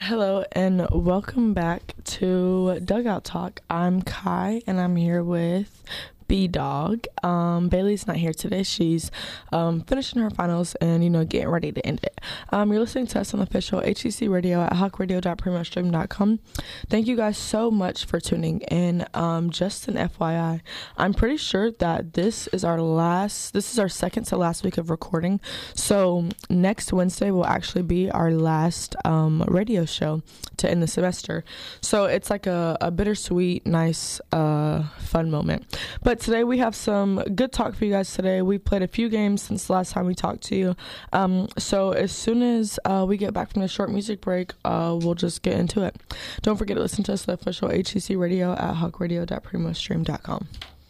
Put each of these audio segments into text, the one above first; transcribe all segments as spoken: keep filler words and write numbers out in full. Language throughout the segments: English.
Hello and welcome back to Dugout Talk. I'm Kai and I'm here with B-Dog. Um, Bailey's not here today. She's um, finishing her finals and, you know, getting ready to end it. Um, you're listening to us on the official H E C radio at hawk radio dot primo stream dot com. Thank you guys so much for tuning in. Um, just an F Y I, I'm pretty sure that this is our last, this is our second to last week of recording. So next Wednesday will actually be our last um, radio show to end the semester. So it's like a, a bittersweet, nice, uh, fun moment. But today we have some good talk for you guys today. We played a few games since the last time we talked to you. Um, so as soon as uh, we get back from the short music break, uh, we'll just get into it. Don't forget to listen to us on the official H E C radio at hawk radio dot primo stream dot com.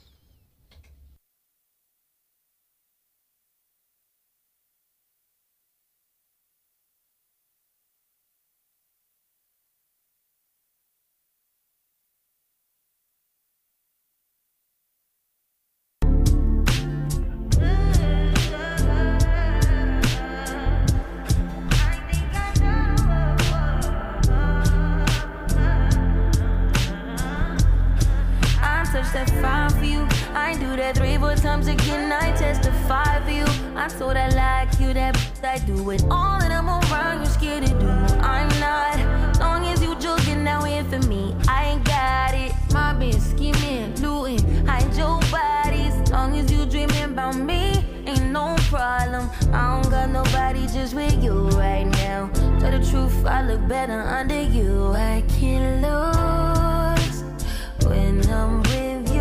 That fine for you. I ain't do that three, four times again. I testify for you. I told I like you, that I do it. All of them around you scared to do. I'm not. Long as you joking now in for me, I ain't got it. My bitch scheming, looting, hide your bodies. Long as you dreaming about me, ain't no problem. I don't got nobody just with you right now. Tell the truth, I look better under you. I can't lose when I'm with you.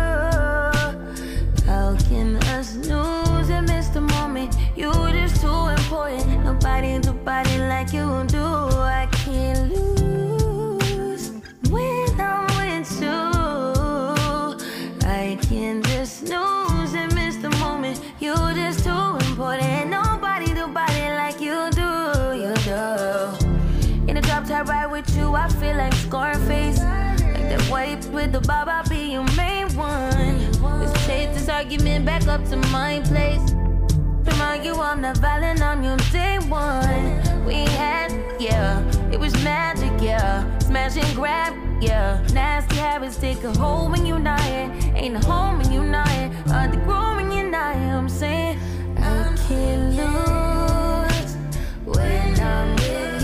How can us lose and miss the moment? You just too important. Nobody do body like you do. I can't lose when I'm with you. I can't just snooze and miss the moment. You just too important. Nobody do body like you do. You do. In the drop top ride with you, I feel like Scarface. That white with the bob, I'll be your main one. Let's take this argument back up to my place. Remind you I'm not violent, I'm your day one. We had, yeah, it was magic, yeah. Smash and grab, yeah. Nasty habits take a hold when you're not here. Ain't a home when you're not here. Hard to grow when you're not here. I'm saying I can't lose when I'm with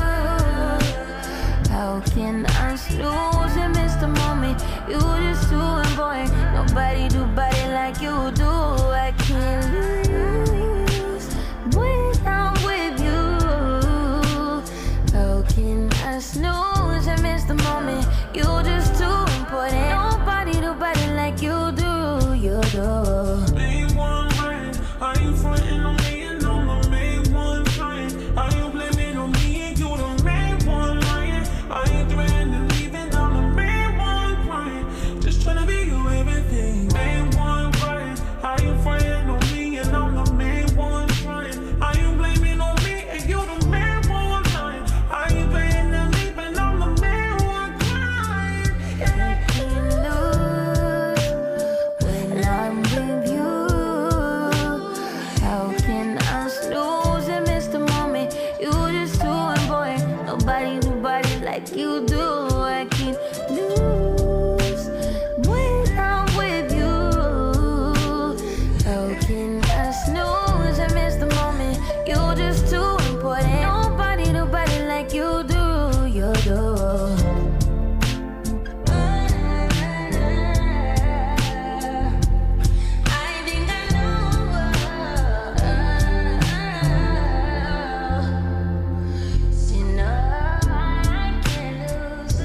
you. How can I snooze and miss the moment? You just too important. Nobody do body like you do. I can't lose when I'm with you. How can I snooze and miss the moment? You just too important. Nobody do body like you do. You do. Main one right. Are you fronting on me and I'm the main one trying? Are you blaming on me and you the main one lying? Are you threatening leaving? I'm the main one crying. Just trying to be you everything. Main one right. Are you fronting on me and I'm the main one trying? Are you blaming on me and you the main one lying? Are you threatening leaving? I'm the main one crying. I can't lose when I'm with you. How can I snooze and miss the moment? You just too important. Nobody do body like you do. I can't lose when I'm with you. How can I snooze and miss the moment? You just too important. Nobody do body like you do. You do. I think I know. You know I can't lose.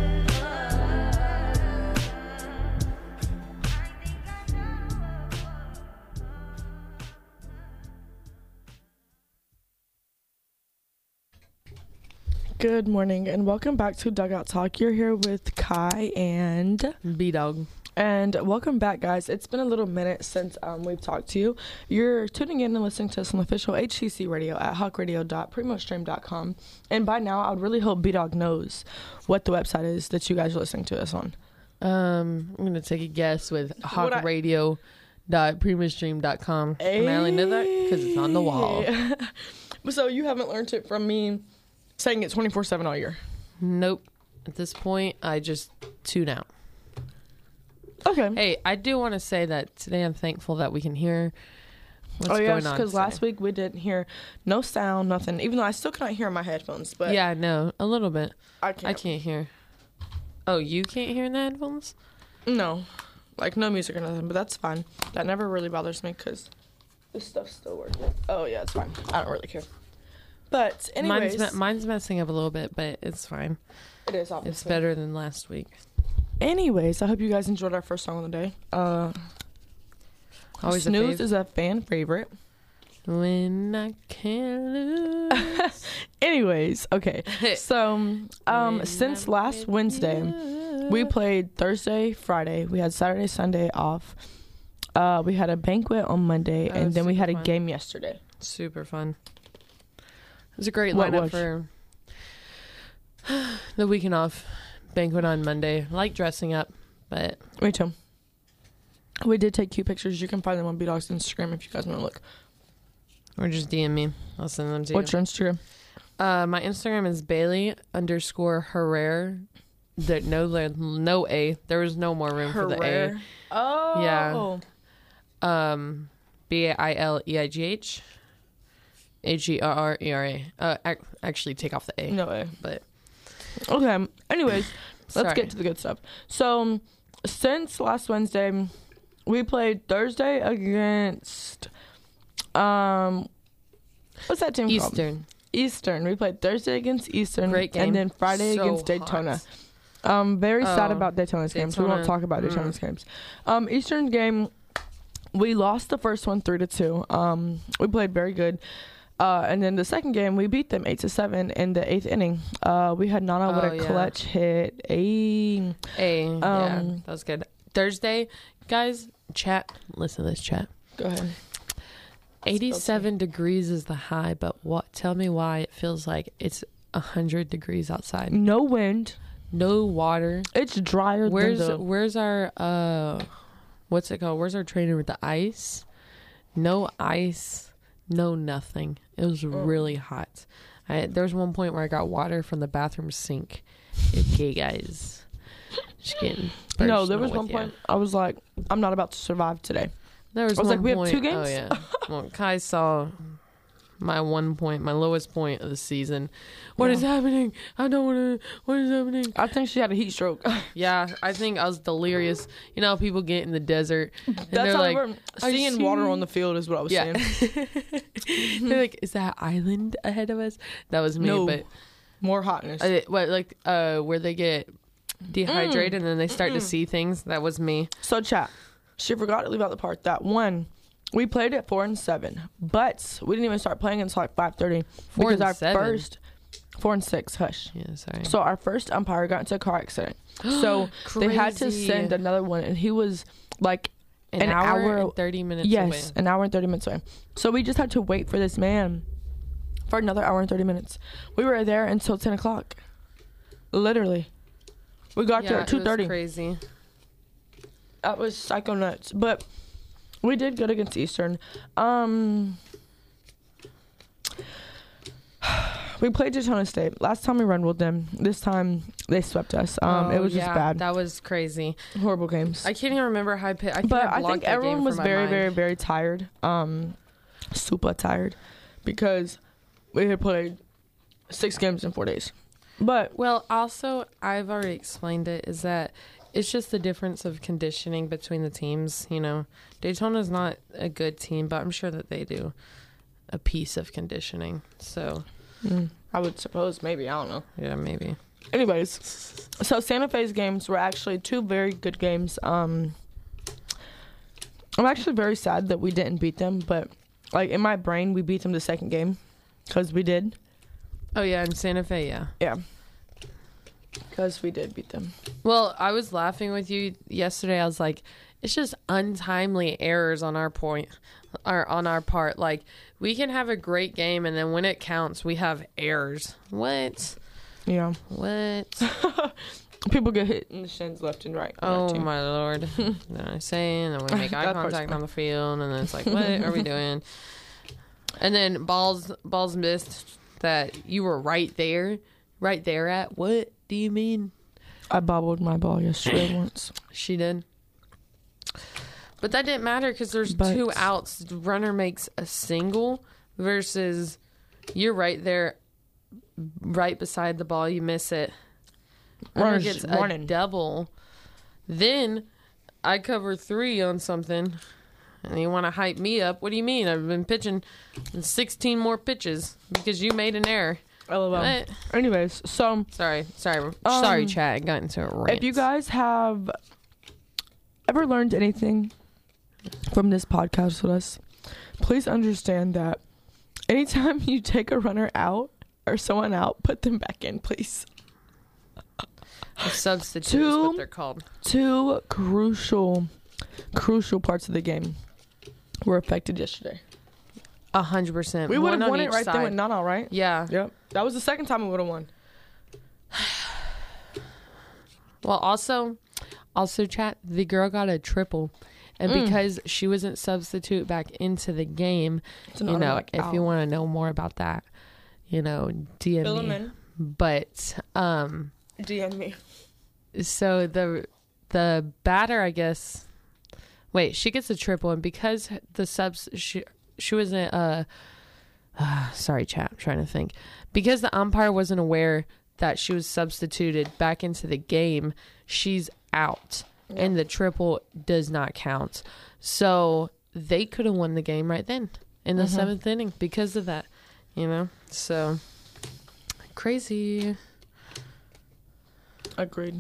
Good morning and welcome back to Dugout Talk. You're here with Kai and B-Dog. And welcome back, guys. It's been a little minute since um, we've talked to you. You're tuning in and listening to us on the official H C C radio at hawk radio dot primo stream dot com. And by now, I would really hope B-Dog knows what the website is that you guys are listening to us on. Um, I'm going to take a guess with I- hawk radio dot primo stream dot com. And I only know that because it's on the wall. So you haven't learned it from me saying it twenty-four seven all year. Nope. At this point, I just tune out. Okay. Hey, I do want to say that today I'm thankful that we can hear what's oh, yeah, going on because today. last week we didn't hear no sound, nothing. Even though I still cannot hear in my headphones. But yeah, no, a little bit. I can't. I can't hear. Oh, you can't hear in the headphones? No. Like, no music or nothing. But that's fine. That never really bothers me because this stuff's still working. Oh, yeah, it's fine. I don't really care. But anyways. Mine's, me- mine's messing up a little bit, but it's fine. It is, obviously. It's better than last week. Anyways, I hope you guys enjoyed our first song of the day. Uh, Always a Snooze fave. is a fan favorite. When I can't lose. Anyways, okay. So, um, When since I'm last with Wednesday, you. we played Thursday, Friday. We had Saturday, Sunday off. Uh, we had a banquet on Monday, That and was then we super had a fun. game yesterday. Super fun. It was a great What lineup was? for the weekend off. Banquet on Monday. I like dressing up, but Me too. We did take cute pictures. You can find them on B-Dog's Instagram if you guys want to look. or just D M me. I'll send them to What's you. your Instagram? Uh, my Instagram is Bailey underscore Herrera. There, no, there- no A. There was no more room for the A. Oh. Yeah. Um, B A I L E I G H. H E R R E R A. Uh, ac- actually, take off the A. No way. But Okay. Anyways, let's Sorry. get to the good stuff. So, um, since last Wednesday, we played Thursday against, um, what's that team called? Eastern. Eastern. We played Thursday against Eastern. Great game. And then Friday So against Daytona. hot. Um, very sad Oh, about Daytona's games. We won't Daytona, talk about mm. Daytona's games. Um, Eastern game, we lost the first one three to two. Um, we played very good. Uh, and then the second game, we beat them eight to seven in the eighth inning. Uh, we had Nana with Oh, a yeah. clutch hit. A A. yeah, Um, that was good. Thursday, guys, chat. Listen to this chat. go ahead. eighty-seven degrees is the high, but what? Tell me why it feels like it's one hundred degrees outside. No wind. No water. It's drier Where's than the. where's our uh what's it called? Where's our trainer with the ice? No ice, no nothing. It was really hot. I, there was one point where I got water from the bathroom sink. Okay, guys, just getting No, there was personal one with ya. point I was like, I'm not about to survive today. There was, I was one like, we have point, two games? Oh yeah. Well, Kai saw my one point, my lowest point of the season. What is Yeah. happening? I don't want to. What is happening? I think she had a heat stroke. Yeah, I think I was delirious. You know how people get in the desert and That's they're how like, we're "I seeing see water you." on the field is what I was yeah. saying. They're like, is that island ahead of us? That was me, No. but More hotness. uh, what like uh where they get dehydrated Mm. and then they start to see things. That was me. So chat, she forgot to leave out the part that one, we played at four and seven, but we didn't even start playing until like five thirty Four because and our seven? first four and six. Hush. Yeah, sorry. So our first umpire got into a car accident, so they had to Crazy. send another one, and he was like an, an hour, hour- and thirty minutes yes, away. an hour and thirty minutes away. So we just had to wait for this man for another hour and thirty minutes. We were there until ten o'clock. Literally, we got Yeah, there at it two was thirty. Crazy. That was psycho nuts. But we did good against Eastern. Um, we played Daytona State. Last time we rumbled them. This time they swept us. Um, it Oh, was just yeah, bad. That was crazy. Horrible games. I can't even remember how I picked. I think but I, I blocked think that game everyone from was my very, mind. very, very tired. Um, super tired because we had played six games in four days. But Well, also, I've already explained it, is that it's just the difference of conditioning between the teams. You know, Daytona's not a good team, but I'm sure that they do a piece of conditioning. So, mm, I would suppose maybe I don't know. yeah, maybe. Anyways, so Santa Fe's games were actually two very good games. Um, I'm actually very sad that we didn't beat them, but like in my brain, we beat them the second game because we did. Oh, yeah, in Santa Fe, yeah. Yeah, because we did beat them. Well, I was laughing with you yesterday. I was like, it's just untimely errors on our point, or on our part. Like, we can have a great game, and then when it counts, we have errors. What? Yeah, What? people get hit in the shins left and right. on our Oh team. my lord. Then I say, and then we make eye That part's contact fine. on the field, and then it's like, what are we doing? And then balls balls missed that you were right there, right there at. What do you mean? I bobbled my ball yesterday once. She did. But that didn't matter because there's But- two outs. The runner makes a single versus you're right there, right beside the ball. You miss it. Runner Runner's gets a running. double. Then I cover three on something. And you want to hype me up? What do you mean? I've been pitching sixteen more pitches because you made an error. LOL. What? Anyways, so Sorry, sorry, Um, sorry, chat. I got into a rant. if you guys have ever learned anything from this podcast with us, please understand that anytime you take a runner out or someone out, put them back in, please. A substitute is Two- what they're called. Two crucial, crucial parts of the game were affected yesterday. A hundred percent. We would One have on won it each right there side. with Nana, right? Yeah. Yep. That was the second time we would have won. Well, also, also, chat. The girl got a triple, and Mm. because she wasn't substitute back into the game, It's an you know, automatic if out. you want to know more about that, you know, D M Fill 'em me. in. But um, D M me. so the the batter, I guess. Wait, she gets a triple, and because the subs, she she wasn't. Uh, uh, sorry, chat. I'm trying to think. Because the umpire wasn't aware that she was substituted back into the game, she's out, and the triple does not count. So they could have won the game right then in the Mhm. seventh inning because of that. You know, so crazy. Agreed.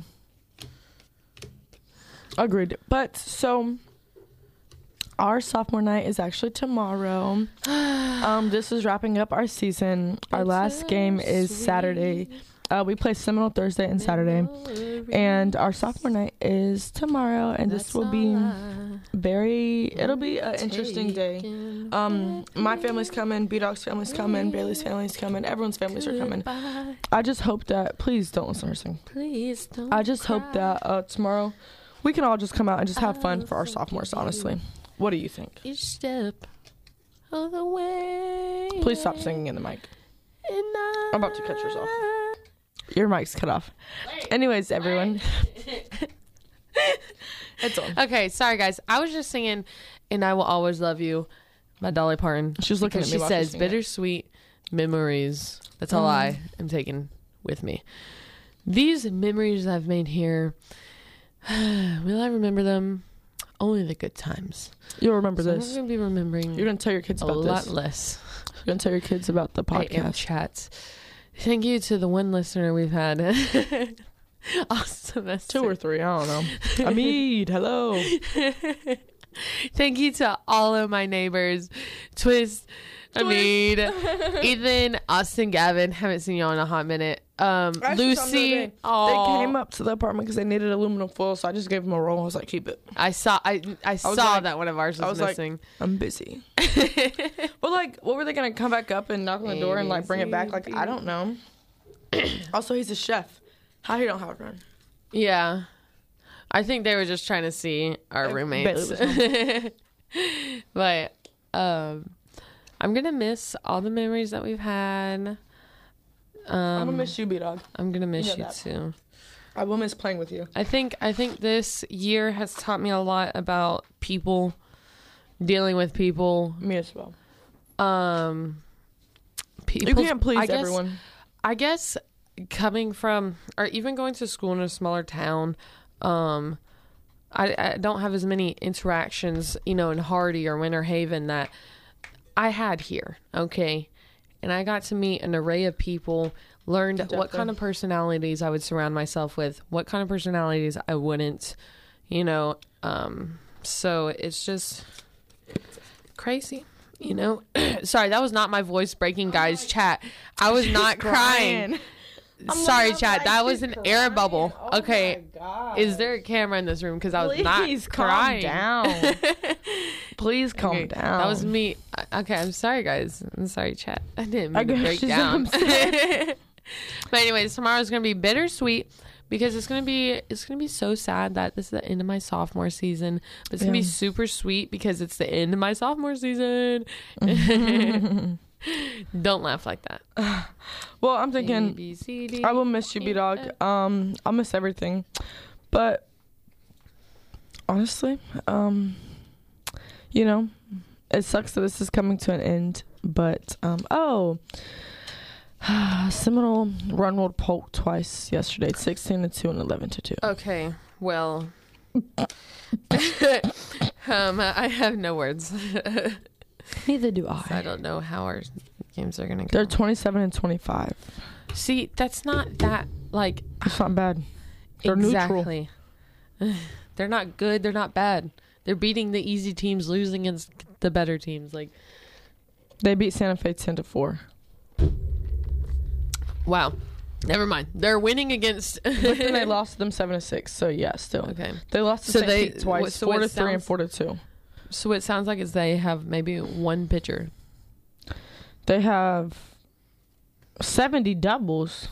Agreed. But so our sophomore night is actually tomorrow. um, this is wrapping up our season. Our It's last so game is sweet. Saturday. Uh, we play Seminole Thursday and Saturday, and our sophomore night is tomorrow. And this will be very. It'll be an interesting day. Um, my family's coming. B Dog's family's coming. Bailey's family's coming. Everyone's families are coming. I just hope that. Please don't listen to her sing. Please don't. I just hope that uh, tomorrow we can all just come out and just have fun for our sophomores, honestly. What do you think? each step of the way. Please stop singing in the mic. I'm I'm about to cut yours off. Your mic's cut off. Anyways, everyone. It's on. Okay, sorry guys. I was just singing "And I Will Always Love You" by Dolly Parton. She was looking Because at me she while she says sang it. bittersweet memories. That's all Mm. I am taking with me. These memories I've made here, will I remember them? Only the good times. You'll remember So I'm this. going to be remembering You're going to tell your kids a about lot this. less. You're going to tell your kids about the I am podcast. chats. Thank you to the one listener we've had. Awesome. Two or three, I don't know. Amid, hello. Thank you to all of my neighbors. Twist, Amid, Ethan, Austin, Gavin. Haven't seen y'all in a hot minute. Um, I actually saw them the other Lucy. day. They Aw. came up to the apartment because they needed aluminum foil, so I just gave them a roll. I was like, keep it. I saw. I I saw like- that one of ours was, I was like- missing. I'm busy. Well, like, what were they going to come back up and knock on the door and, like, bring it back? Like, I don't know. Also, he's a chef. How he don't have a gun? Yeah, I think they were just trying to see our If roommates. Bailey But um, I'm gonna miss all the memories that we've had. Um, I'm going to miss you, B-Dog. I'm gonna miss know you that. too. I will miss playing with you. I think I think this year has taught me a lot about people, dealing with people. Me as well. Um, You people. can't please I guess, everyone. I guess coming from or even going to school in a smaller town, um, I, I don't have as many interactions, you know, in Hardy or Winter Haven that I had here. Okay, and I got to meet an array of people. Learned what Definitely. kind of personalities I would surround myself with, what kind of personalities I wouldn't, you know. Um, so it's just crazy, you know. Sorry, that was not my voice breaking, guys. Chat, I was not crying. Sorry, chat. That was an air bubble. Okay, is there a camera in this room? Because I was Please not calm crying. down. Please calm Okay, down. That was me. Okay, I'm sorry, guys. I'm sorry, chat. I didn't mean I to guess break she's down. upset. But anyways, tomorrow's gonna be bittersweet because it's gonna be it's gonna be so sad that this is the end of my sophomore season. But it's gonna be Yeah. super sweet because it's the end of my sophomore season. Don't laugh like that. Well, I'm thinking A, B, C, D, I will miss you, E, B-Dog. F. Um, I'll miss everything. But honestly, um, you know, it sucks that this is coming to an end. But, um, oh, Seminole run rolled Polk twice yesterday, sixteen to two and eleven to two. Okay, well, um, I have no words. Neither do So I don't know how our games are gonna go. They're twenty-seven and twenty-five. See, that's not that like It's not bad. They're neutral. exactly. They're not good. They're not bad. They're beating the easy teams, losing against the better teams. Like, They beat Santa Fe ten to four. wow. Never mind. They're winning against. But then they lost to them seven to six. So yeah, still. Okay. They lost to So Saint they- Pete twice, so four it to three and sounds- four to two. So it sounds like it's they have maybe one pitcher. They have seventy doubles,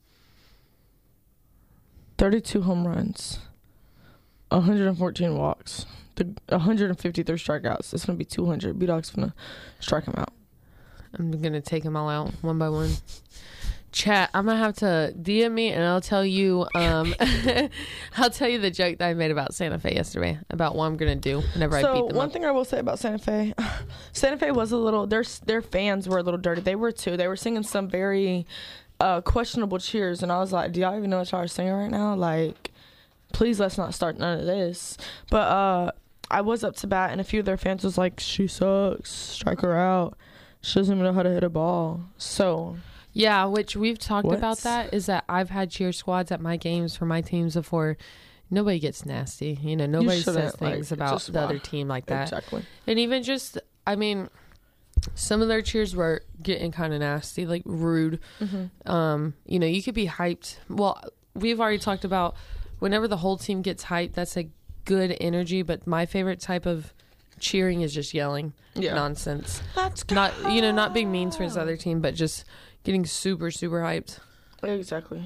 thirty-two home runs, one hundred fourteen walks, the one hundred fifty-three strikeouts. It's gonna be two hundred. B-Dog's gonna strike them out. I'm gonna take them all out one by one. Chat, I'm gonna have to D M me and I'll tell you um I'll tell you the joke that I made about Santa Fe yesterday about what I'm gonna do whenever I So beat them one up. thing I will say about Santa Fe, Santa Fe was a little. Their their fans were a little dirty. They were too. They were singing some very uh, questionable cheers, and I was like, "Do y'all even know what y'all are singing right now? Like, please let's not start none of this." But uh, I was up to bat, and a few of their fans was like, "She sucks. Strike her out. She doesn't even know how to hit a ball." So Yeah, which we've talked What? about that is that I've had cheer squads at my games for my teams before. Nobody gets nasty. You know, nobody says shouldn't, like, things about just the why? other team like that. exactly. And even just, I mean, some of their cheers were getting kind of nasty, like rude. Mm-hmm. Um, you know, you could be hyped. Well, we've already talked about whenever the whole team gets hyped, that's a good energy. But my favorite type of cheering is just yelling Yeah. nonsense. Let's go. Not, you know, not being mean towards the other team, but just getting super, super hyped. Exactly.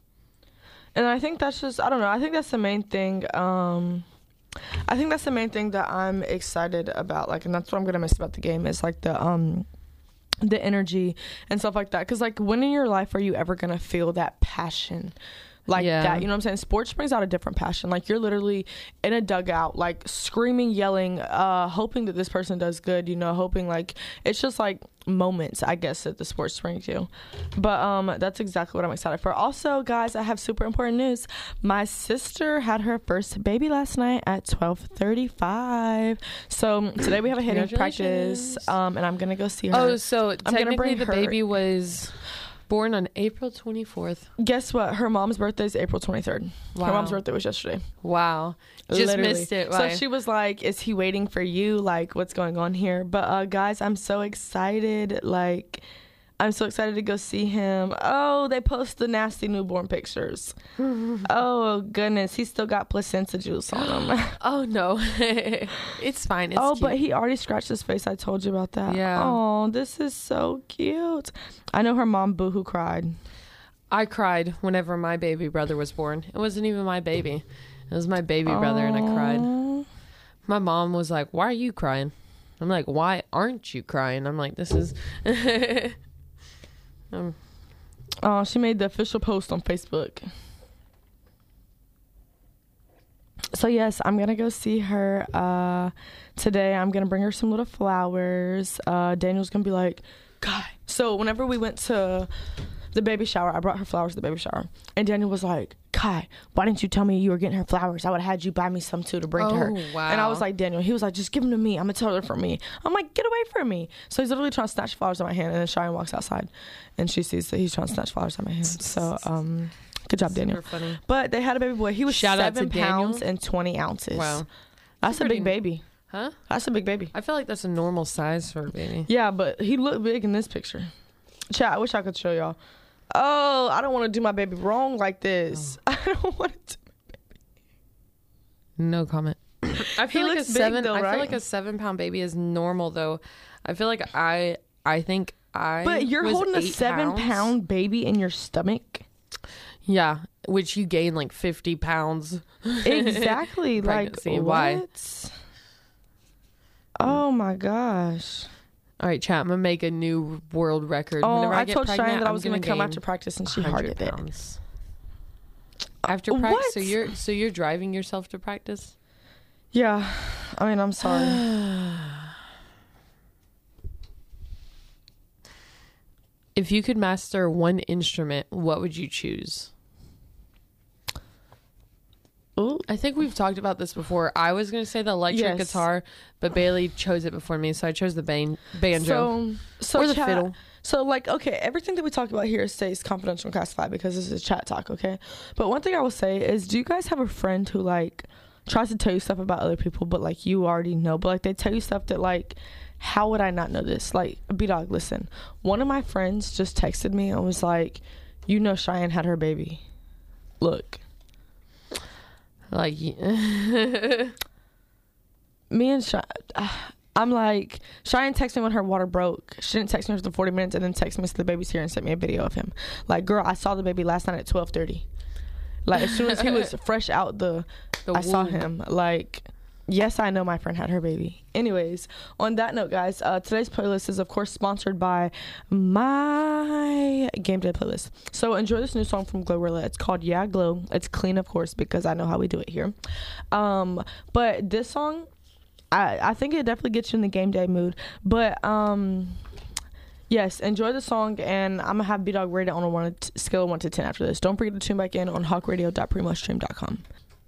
And I think that's just, I don't know, I think that's the main thing. Um, I think that's the main thing that I'm excited about. Like, and that's what I'm going to miss about the game is like the, um, the energy and stuff like that. Cause like when in your life are you ever going to feel that passion like Yeah. that? You know what I'm saying? Sports brings out a different passion. Like you're literally in a dugout, like screaming, yelling, uh, hoping that this person does good, you know, hoping like, it's just like moments, I guess, that the sports brings you. But um, that's exactly what I'm excited for. Also, guys, I have super important news. My sister had her first baby last night at twelve thirty-five. So today we have a hitting practice, Congratulations. um, and I'm going to go see her. Oh, so gonna technically bring the her- baby was born on April twenty-fourth. Guess what? Her mom's birthday is April twenty-third. Wow. Her mom's birthday was yesterday. Wow. Just Literally. missed it. So Why? she was like, is he waiting for you? Like, what's going on here? But uh, guys, I'm so excited. Like, I'm so excited to go see him. Oh, they post the nasty newborn pictures. Oh, goodness. He's still got placenta juice on him. Oh, no. It's fine. It's oh, cute. but he already scratched his face. I told you about that. Yeah. Oh, this is so cute. I know her mom boo-hoo cried. I cried whenever my baby brother was born. It wasn't even my baby. It was my baby brother, and I cried. Aw. My mom was like, why are you crying? I'm like, why aren't you crying? I'm like, this is... um, Oh, she made the official post on Facebook. So yes, I'm gonna go see her uh, today. I'm gonna bring her some little flowers. Uh, Daniel's gonna be like, "God." So whenever we went to the baby shower, I brought her flowers to the baby shower, and Daniel was like, "Kai, why didn't you tell me you were getting her flowers? I would have had you buy me some too to bring to her." Oh, wow. And I was like, Daniel, he was like, "Just give them to me. I'm gonna tell her for me." I'm like, "Get away from me!" So he's literally trying to snatch flowers out of my hand, and then Cheyenne walks outside, and she sees that he's trying to snatch flowers out of my hand. So, um, good job, Daniel. super funny. But they had a baby boy. He was Shout out to seven pounds Daniel. and twenty ounces. Wow. That's a pretty- big baby. Huh? That's a big baby. I feel like that's a normal size for a baby. Yeah, but he looked big in this picture. Chat, I wish I could show y'all. Oh, I don't want to do my baby wrong like this. Oh. I don't want to. No comment. I feel He like a looks big, seven. though, I right? feel like a seven pound baby is normal though. I feel like I. I think I. But you're was holding a eight seven pounds. pound baby in your stomach. Yeah, which you gain like fifty pounds. Exactly. like Pregnancy. what? Why? Oh my gosh. All right, chat. I'm gonna make a new world record. Oh, Whenever I, I, get told pregnant, Cheyenne that I I'm was going to gonna come gain after practice, and she one hundred hearted it. pounds. After practice, What? so you're so you're driving yourself to practice? Yeah. I mean, I'm sorry. If you could master one instrument, what would you choose? Ooh. I think we've talked about this before. I was going to say the electric Yes. guitar, but Bailey chose it before me, so I chose the ban- banjo. So, so or the chat, fiddle. So, like, okay, everything that we talk about here stays confidential and classified because this is chat talk, okay? But one thing I will say is, do you guys have a friend who, like, tries to tell you stuff about other people, but, like, you already know? But, like, they tell you stuff that, like, how would I not know this? Like, B-Dog, listen. One of my friends just texted me and was like, you know Cheyenne had her baby. Look. Like, Me and Cheyenne... I'm like, Cheyenne texted me when her water broke. She didn't text me for forty minutes and then text me, so the baby's here, and sent me a video of him. Like, girl, I saw the baby last night at twelve thirty. Like, as soon as he was fresh out the, The I saw womb. him. Like, yes, I know my friend had her baby. Anyways, on that note, guys, uh, today's playlist is, of course, sponsored by my Game Day playlist. So enjoy this new song from Glorilla. It's called Yeah Glow. It's clean, of course, because I know how we do it here. Um, but this song... I, I think it definitely gets you in the game day mood. But, um, yes, enjoy the song, and I'm going to have B-Dog rate it on a one, t- scale of one to ten after this. Don't forget to tune back in on hawk radio dot primo stream dot com.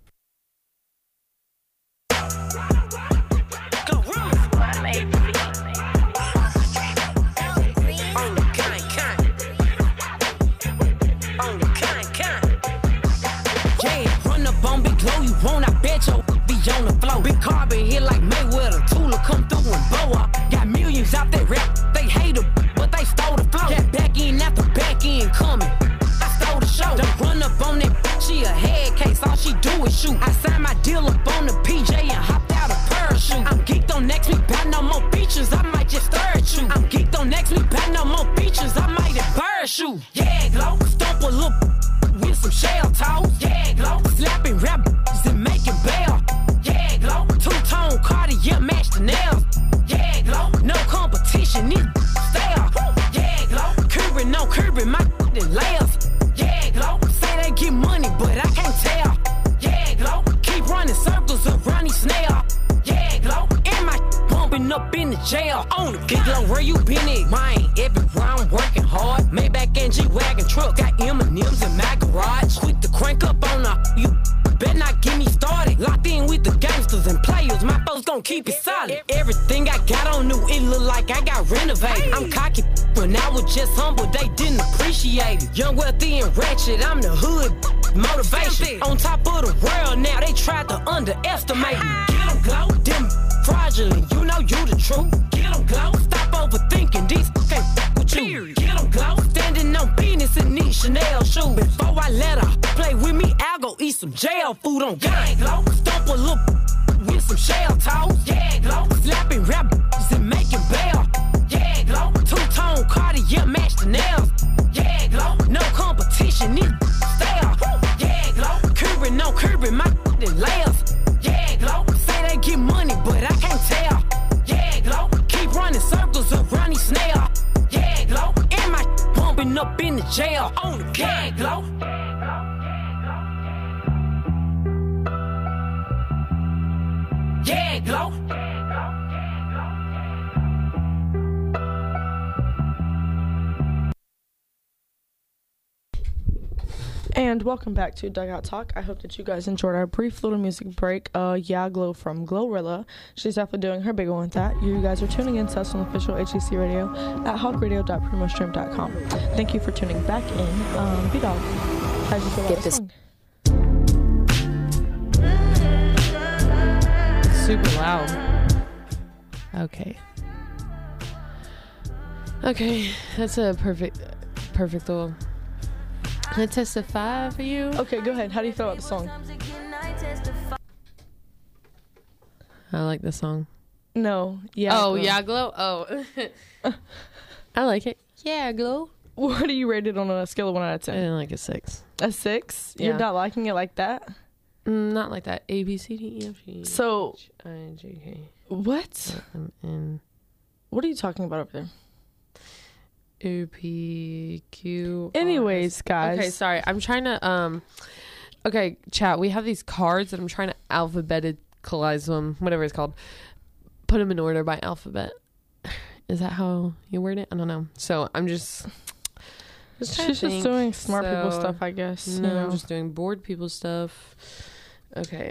Yeah, run up on Big Glow, you won't, I bet your be on the floor. Big carbon here like Mayweather, Tula come through and blow up. Got millions out that rap, they hate her, but they stole the flow. Got back in after back in coming, I stole the show. Don't run up on that, she a head case, all she do is shoot. I signed my deal up on the P J and hopped out a parachute. I'm geeked on next week, buy no more features, I might just stir at you. I'm geeked on next week, buy no more features, I might have parachute. Yeah, Glow, stomp a little with some shell toes. Yeah, Glow, slapping rap and making bail. Yeah, Glow, two-tone Cartier match the nails. Yeah, Glow, no competition, it stale. Yeah, Glow, curbing, no curbing, my layers. Yeah, Glow, say they get money, but I can't tell. Yeah, Glow, keep running circles around these snail. Yeah, Glow, and my bumping up in the jail. On the Big Glow, where you been at? Mine, everywhere I'm working hard. Maybach and G-Wagon truck, got M and M's in my garage. Quick to crank up on her, you better not get me started. Locked in with the gangsters and players, my folks gon' keep it solid. Everything I got on new, it look like I got renovated. I'm cocky, but I was just humble, they didn't appreciate it. Young, wealthy, and ratchet, I'm the hood motivation. On top of the world now, they tried to underestimate me. Get 'em, Glow, them fraudulent, you know you the truth. Get 'em, Glow, stop overthinking, these can't fuck with you. Get 'em, Glow, standing on business in these Chanel shoes. Before I let her play with me, I'll go eat some jail food on gang. Glow, stomp a little with some shell toes. Yeah, Glow, slapping rap and making bail. Yeah, Glow, two-tone Cartier match the nails. Yeah, Glow, no competition, it stale. Yeah, Glow, curbing, no curbing, my layers. Yeah, Glow, say they get money, but I can't tell. Yeah, Glow, keep running circles around these snail. Yeah, Glow, and my bumping up in the jail. On the yeah, Glow. Yeah, Glow. And welcome back to Dugout Talk. I hope that you guys enjoyed our brief little music break. Uh, yeah, Glow from Glorilla. She's definitely doing her big one with that. You guys are tuning in to us on the official H C C radio at hawk radio dot primo stream dot com. Thank you for tuning back in. Um, B-Dog, how did you feel about Get this this- song? super loud. Okay. Okay, that's a perfect, perfect little. Can I testify for you? Okay, go ahead. How do you feel about the song? I like the song. No. Yeah. Oh, Glow. yeah, Glow. Oh, I like it. Yeah, Glow. What do you rate it on a scale of one out of I ten? didn't like a six. A six? Yeah. You're not liking it like that? Mm, not like that. A B C D E F G. So, H I J K what? L M N What are you talking about over there? U P Q. Anyways, guys. Okay, sorry. I'm trying to um. Okay, chat. We have these cards, and I'm trying to alphabeticalize them, whatever it's called. Put them in order by alphabet. Is that how you word it? I don't know. So I'm just. just trying She's to just think. doing smart people So, stuff, I guess. No, you know? I'm just doing bored people stuff. Okay.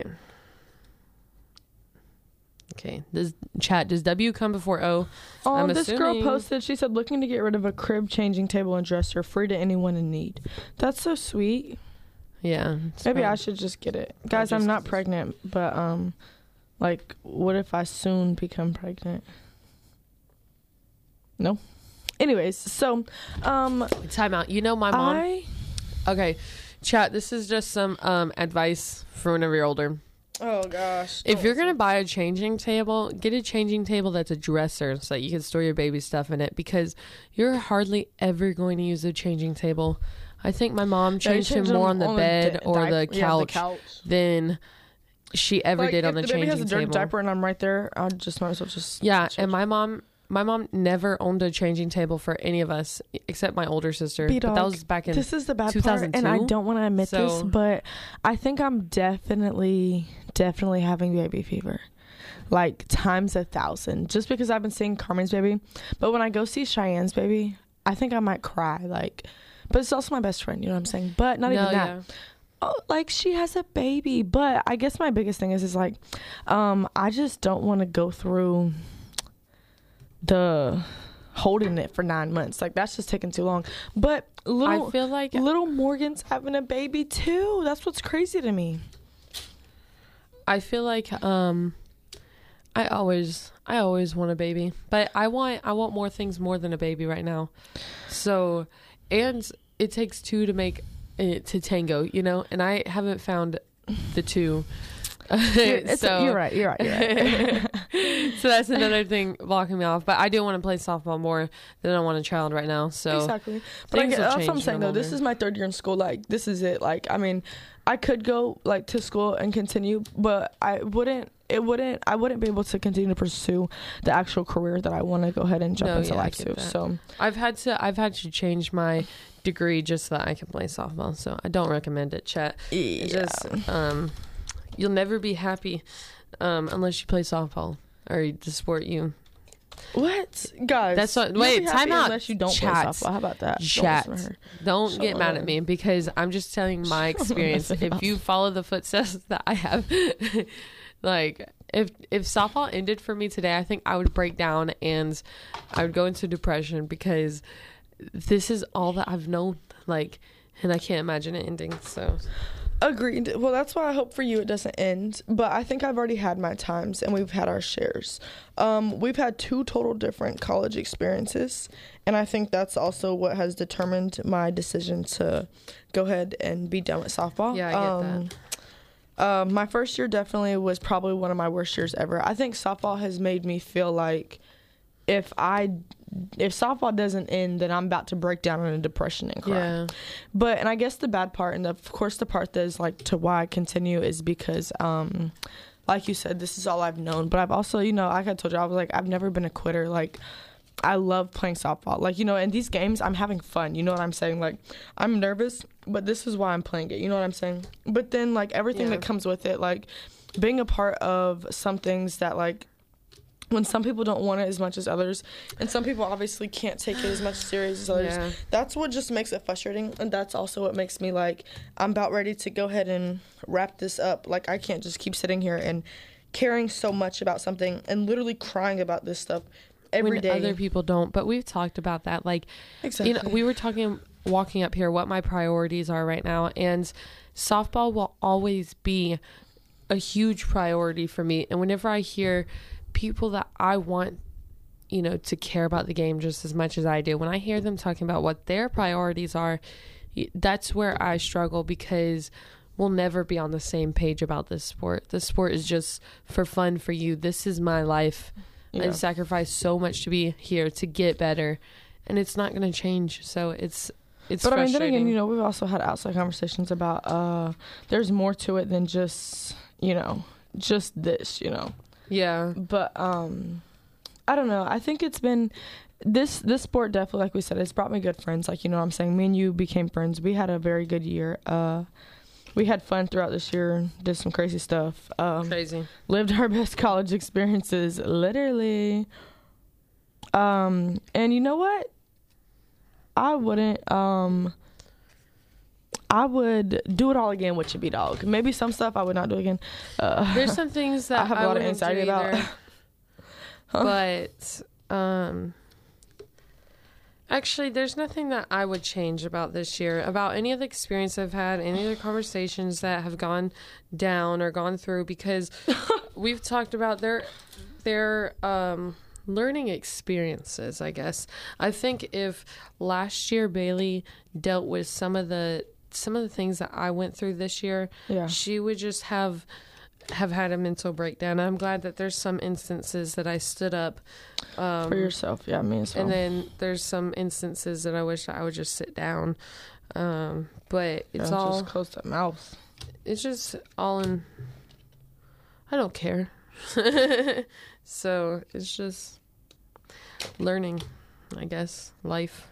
Okay. Does chat? Does W come before O? Oh, I'm this girl assuming- posted, she said, looking to get rid of a crib, changing table, and dresser, free to anyone in need. That's so sweet. Yeah. it's Maybe fine. I should just get it. Guys, just I'm not 'cause it's- pregnant, but, um, like, what if I soon become pregnant? No. Anyways, so, um, Time out. You know my mom. I... Okay, chat. This is just some um advice for whenever you're older. Oh, gosh. If you're gonna buy a changing table, get a changing table that's a dresser so that you can store your baby stuff in it, because you're hardly ever going to use a changing table. I think my mom changed him more on the bed di- or diaper- the yeah, couch, couch. than she ever Like, did on if the, the baby has changing a dirty table. diaper and I'm right there, I just might as well just... Yeah, switch. and my mom, my mom never owned a changing table for any of us except my older sister. But that B-Dog, was back in this is the bad two part, thousand and I two? don't want to admit this, So- but I think I'm definitely, definitely having baby fever. Like, times a thousand. Just because I've been seeing Carmen's baby. But when I go see Cheyenne's baby, I think I might cry. Like, but it's also my best friend, you know what I'm saying? But not No, even that. yeah. Oh, like, she has a baby. But I guess my biggest thing is, is like, um, I just don't want to go through the holding it for nine months. Like, that's just taking too long. But little... I feel like Little Morgan's having a baby too. That's what's crazy to me. I feel like um I always I always want a baby, but I want I want more things more than a baby right now. So, and it takes two to make it to tango, you know, and I haven't found the two. It's- so you're right. You're right. You're right. so that's another thing blocking me off. But I do want to play softball more than I want a child right now. So Exactly. But I things get, will that's what I'm change saying when though. This older. is my third year in school. Like, this is it. Like, I mean, I could go like to school and continue, but I wouldn't. It wouldn't. I wouldn't be able to continue to pursue the actual career that I want to go ahead and jump No, into yeah, I life get to. that. So I've had to I've had to change my degree just so that I can play softball. So I don't recommend it, chat. It yeah. just um you'll never be happy um unless you play softball or the sport you What, guys? That's what- you'll wait, be time happy out. Unless you don't Chat. play softball. How about that? Don't chat. listen to her. Don't Shut get mad at up. me, because I'm just telling my experience. If you follow the footsteps that I have, like if if softball ended for me today, I think I would break down and I would go into depression, because this is all that I've known, like, and I can't imagine it ending. So Agreed. Well, that's why I hope for you it doesn't end. But I think I've already had my times, and we've had our shares. Um, we've had two total different college experiences, and I think that's also what has determined my decision to go ahead and be done with softball. Yeah, I get um, that. Uh, my first year definitely was probably one of my worst years ever. I think softball has made me feel like if I if softball doesn't end, then I'm about to break down in a depression and cry. yeah, But, and I guess the bad part, and of course the part that is like to why I continue, is because, um, like you said, this is all I've known. But I've also, you know, like I told you, I was like, I've never been a quitter. Like, I love playing softball. Like, you know, in these games, I'm having fun. You know what I'm saying? Like, I'm nervous, but this is why I'm playing it. You know what I'm saying? But then, like, everything Yeah. that comes with it, like, being a part of some things that, like, when some people don't want it as much as others, and some people obviously can't take it as much serious as others, Yeah. that's what just makes it frustrating. And that's also what makes me like, I'm about ready to go ahead and wrap this up. Like, I can't just keep sitting here and caring so much about something and literally crying about this stuff every when day. other people don't. But we've talked about that. Like, Exactly. you know, we were talking walking up here what my priorities are right now, and softball will always be a huge priority for me. And whenever I hear people that I want, you know, to care about the game just as much as I do, when I hear them talking about what their priorities are, y- that's where I struggle, because we'll never be on the same page about this sport. This sport is just for fun for you. This is my life. Yeah. I sacrifice so much to be here to get better, and it's not going to change. So it's it's But I mean, then frustrating. again, you know, we've also had outside conversations about uh, there's more to it than just, you know, just this, you know. yeah. But um, I don't know. I think it's been this this sport definitely, like we said, it's brought me good friends. Like, you know what I'm saying? Me and you became friends. We had a very good year. Uh, we had fun throughout this year, did some crazy stuff. Um, Crazy. Lived our best college experiences, literally. Um, and you know what? I wouldn't, um, I would do it all again with you, B-Dog. Maybe some stuff I would not do again. Uh, There's some things that I have a lot of wouldn't do anxiety about. either. But um, actually, there's nothing that I would change about this year, about any of the experience I've had, any of the conversations that have gone down or gone through, because we've talked about their their um, learning experiences, I guess. I think if last year Bailey dealt with some of the some of the things that I went through this year, Yeah. she would just have have had a mental breakdown. I'm glad that there's some instances that I stood up um, For yourself, yeah, me as well. and then there's some instances that I wish I would just sit down. Um, but it's Yeah, all just close that mouth. it's just all in. I don't care. So it's just learning, I guess, life.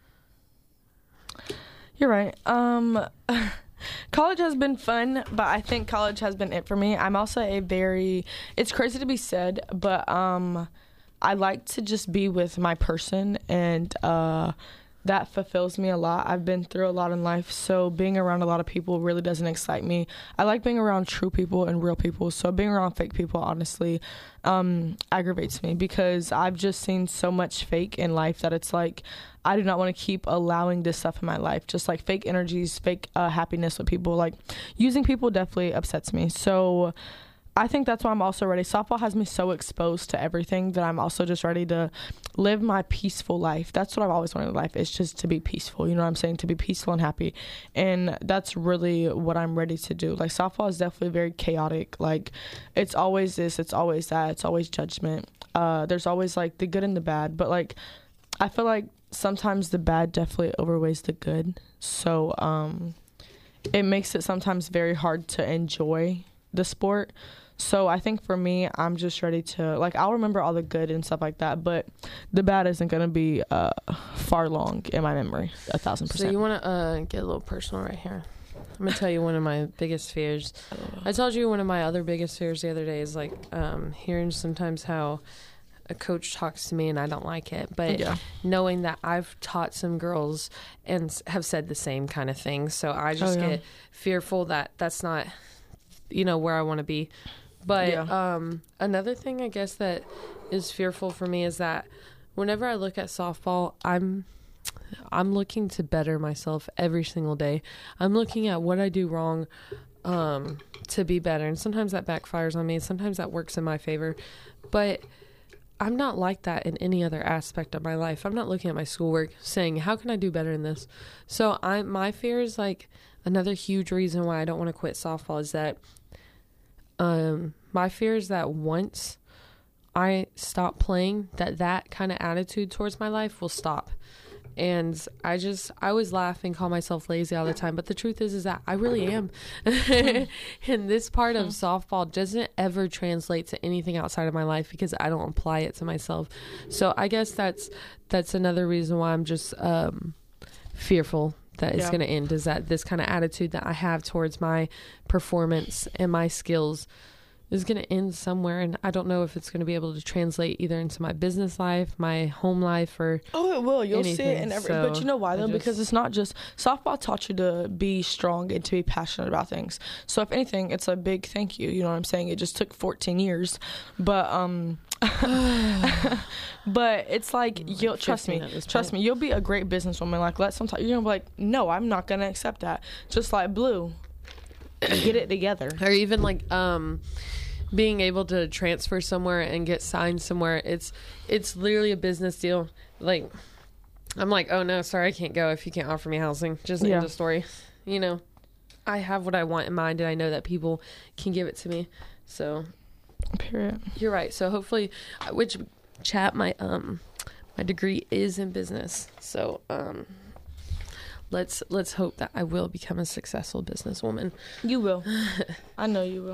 You're right. Um, college has been fun, but I think college has been it for me. I'm also a very, it's crazy to be said, but um, I like to just be with my person, and uh, that fulfills me a lot. I've been through a lot in life, so being around a lot of people really doesn't excite me. I like being around true people and real people, so being around fake people, honestly, um, aggravates me, because I've just seen so much fake in life that it's like, I do not want to keep allowing this stuff in my life. Just like fake energies, fake uh, happiness with people. Like, using people definitely upsets me. So I think that's why I'm also ready. Softball has me so exposed to everything that I'm also just ready to live my peaceful life. That's what I've always wanted in life, is just to be peaceful. You know what I'm saying? To be peaceful and happy. And that's really what I'm ready to do. Like, softball is definitely very chaotic. Like, it's always this, it's always that, it's always judgment. Uh, there's always like the good and the bad. But like, I feel like sometimes the bad definitely overweighs the good. So um, it makes it sometimes very hard to enjoy the sport. So I think for me, I'm just ready to, like, I'll remember all the good and stuff like that, but the bad isn't going to be uh, far long in my memory, a thousand percent. So you want to uh, get a little personal right here. I'm going to tell you one of my biggest fears. I told you one of my other biggest fears the other day is, like, um, hearing sometimes how a coach talks to me and I don't like it, but Yeah. knowing that I've taught some girls and s- have said the same kind of thing, so I just Oh, yeah. get fearful that that's not, you know, where I want to be. But Yeah. um, another thing I guess that is fearful for me is that whenever I look at softball, I'm I'm looking to better myself every single day. I'm looking at what I do wrong um, to be better, and sometimes that backfires on me. Sometimes that works in my favor, but I'm not like that in any other aspect of my life. I'm not looking at my schoolwork saying, how can I do better in this? So I, my fear is, like, another huge reason why I don't want to quit softball is that um, my fear is that once I stop playing, that that kind of attitude towards my life will stop. And I just, I always laugh and call myself lazy all the time. But the truth is, is that I really am. And this part of softball doesn't ever translate to anything outside of my life because I don't apply it to myself. So I guess that's, that's another reason why I'm just um, fearful that it's Yeah. going to end, is that this kind of attitude that I have towards my performance and my skills is going to end somewhere, and I don't know if it's going to be able to translate either into my business life, my home life, or Oh, it will. You'll see it anything, in every. so But you know why I though? just- Because it's not just softball taught you to be strong and to be passionate about things. So if anything, it's a big thank you. You know what I'm saying? It just took fourteen years, but um, but it's like you'll trust me. fifteen at this Trust point. me, you'll be a great businesswoman. Like let some. You're gonna be like, no, I'm not gonna accept that. Just like Blue, get it together. or even like um being able to transfer somewhere and get signed somewhere. It's it's literally a business deal. Like, I'm like, oh no, sorry, I can't go if you can't offer me housing. Just Yeah. end of story. You know, I have what I want in mind, and I know that people can give it to me. So Period. you're right. So hopefully, which chat my um my degree is in business. So um let's let's hope that I will become a successful businesswoman. You will. I know you will.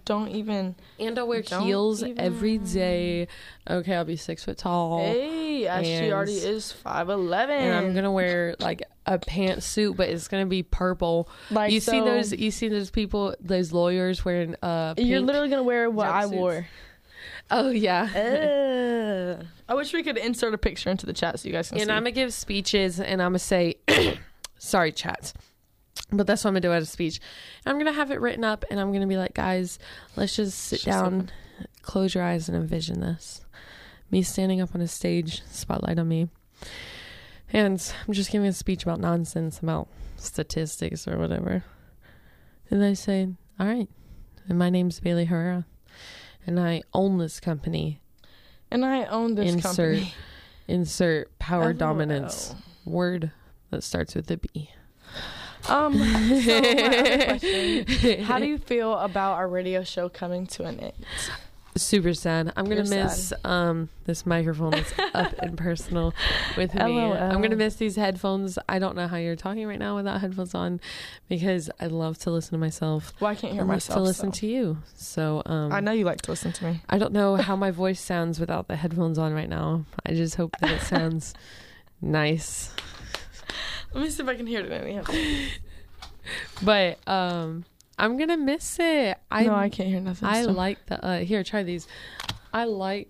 don't even. And I'll wear Don't heels even- every day. Okay, I'll be six foot tall. Hey, as she and- already is five eleven. And I'm gonna wear like a pantsuit, but it's gonna be purple. Like, you see so- those? You see those people, those lawyers wearing uh. Pink You're literally gonna wear what I jumpsuits. wore. Oh yeah. Ugh. I wish we could insert a picture into the chat so you guys can And see. I'm gonna give speeches, and I'm gonna say, sorry, chat. But that's what I'm gonna do at a speech. I'm gonna have it written up, and I'm gonna be like, guys, let's just sit She's down, close your eyes, and envision this: me standing up on a stage, spotlight on me, and I'm just giving a speech about nonsense, about statistics or whatever. And I say, all right, and my name's Bailey Herrera, and I own this company. and I own this Insert company. insert power LOL. dominance word that starts with a B. Um, so my other question, how do you feel about our radio show coming to an end? Super sad. I'm gonna You're miss um this microphone that's up and personal with me. LOL. I'm gonna miss these headphones. I don't know how you're talking right now without headphones on, because I love to listen to myself. Well, I can't hear I love myself. to listen so. to you. So um I know you like to listen to me. I don't know how my voice sounds without the headphones on right now. I just hope that it sounds nice. Let me see if I can hear it anyhow. But um I'm gonna miss it. I no, I can't hear nothing. I so. like the uh here, try these. I like